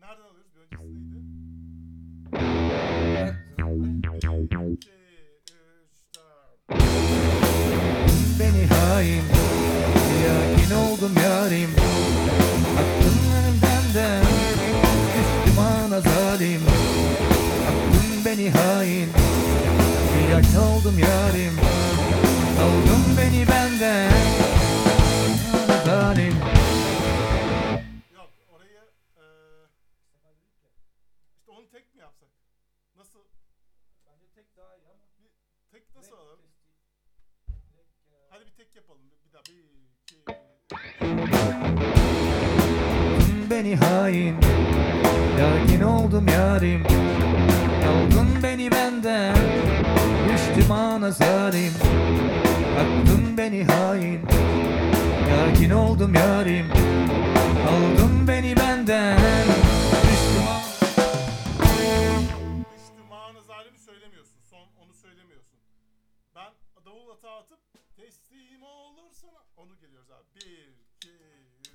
Nereden alıyoruz? Bir öncesi neydi? İki, üç, dört. Beni hain, yakin oldum yarim. Aklın benden, üstüm ana zalim. Aklın beni hain, yakin oldum yarim. Oldun beni benden, ana zalim. Yok orayı işte onu tek mi yapsak? Nasıl? Bence tek daha iyi ama Bir tek nasıl alalım? Hadi bir tek yapalım. Bir daha. Bir, iki, üç. Oldun beni hain, yakin oldum yarim. Oldun beni benden, düştüm ana zalim. Aklın beni hain, yakin oldum yarim. Oldun beni benden, düştüm ana. Düştümanı zalimi söylemiyorsun. Son onu söylemiyorsun. Ben davul atağı atıp teslim olursana. Onu geliyoruz abi. Bir, iki, üç.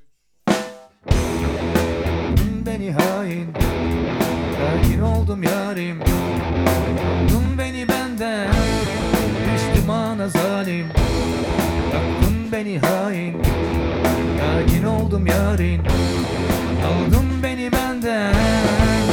Beni hain, yakin oldum yarim. Oldun beni benden, düştüm ana zalim. Aklın beni hain, yakin oldum yarim. Oldun beni benden.